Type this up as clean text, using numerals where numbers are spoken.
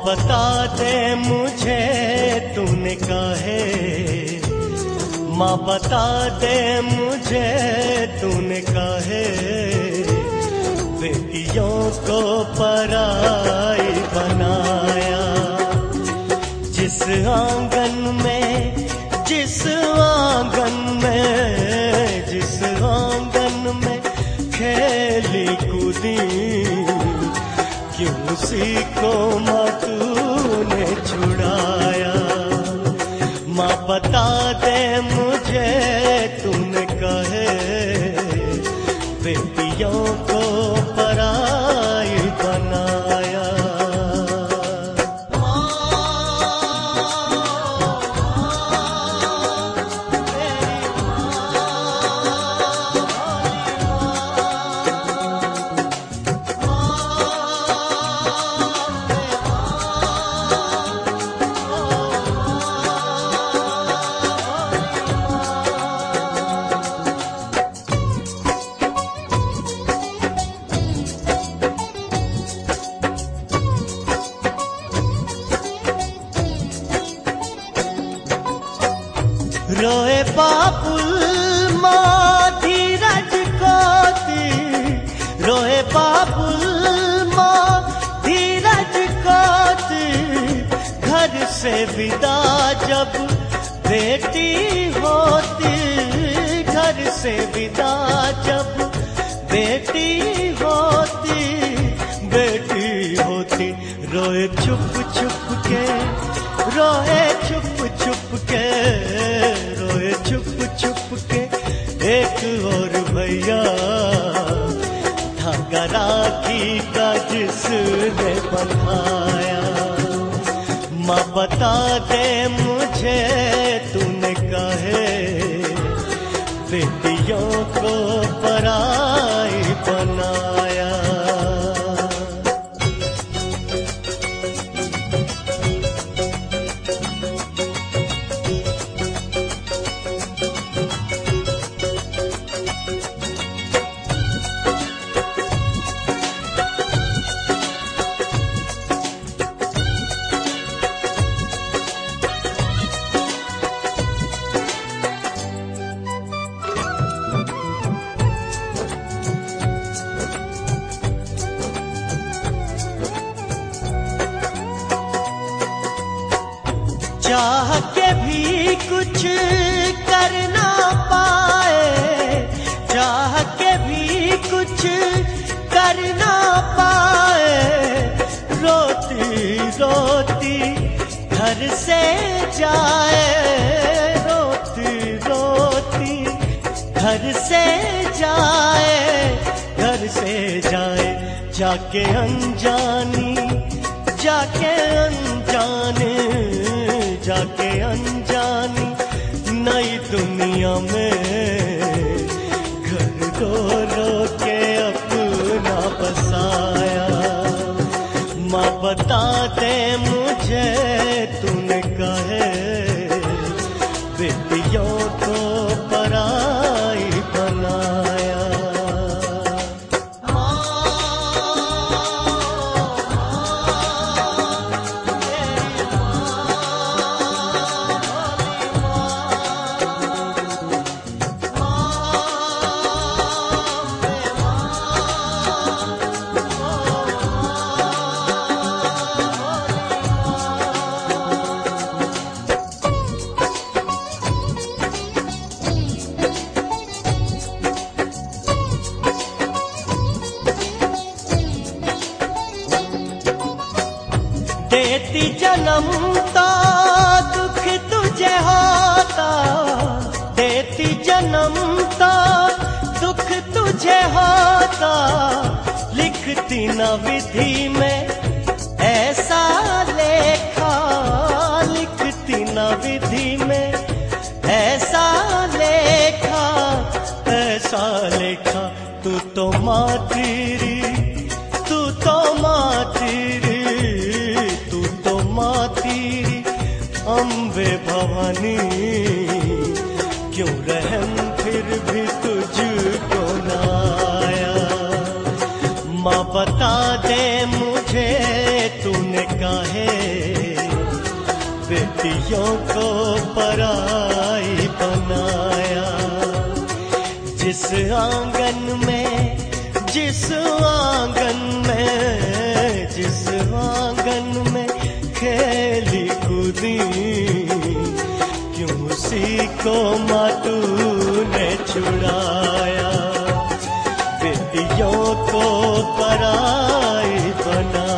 बता दे मुझे तूने काहे, माँ बता दे मुझे तूने काहे बेटियों को पराई बनाया। जिस आंगन में जिस आंगन में जिस आंगन में खेली कूदी, क्यों उसी को माँ तूने छुड़ाया। माँ बता दे मुझे तूने कहे बेटियों को पराई बनाया। रोए बाबुल माँ धीरज कोती, रोए बाबुल माँ धीरज कोती। घर से विदा जब बेटी होती, घर से विदा जब बेटी होती, बेटी होती। रोए छुप छुप के, रोए छुप छुप के, रोए छुप छुप के। एक और भैया धागा राखी का जिसने बंधाया। माँ बता दे मुझे तूने काहे बेटियों को पराई बनाया। चाह के भी कुछ कर ना पाए, चाह के भी कुछ कर ना पाए। रोती रोती घर से जाए, रोती रोती घर से जाए, घर से जाए। जाके अनजानी, जाके अनजाने, जाके अनजानी नई दुनिया में घर रो रो के अपना बसाया। माँ बता दे मुझे तूने कहे बेटियों को पराई बनाया। देती जन्म तो दुख तुझे होता, देती जन्म तो दुख तुझे होता। लिखती न विधि में ऐसा लेखा, लिखती न विधि में ऐसा लेखा, ऐसा लेखा। तू तो माँ तेरी, तू तो माँ तेरी, अम्बे भवानी। क्यों रहम फिर भी तुझको न आया। माँ बता दे मुझे तूने काहे बेटियों को पराई बनाया। जिस आंगन में जिस आंगन में खेली कूदी, क्यों उसी को मातू ने छुड़ाया, बेटियों को पराई बना।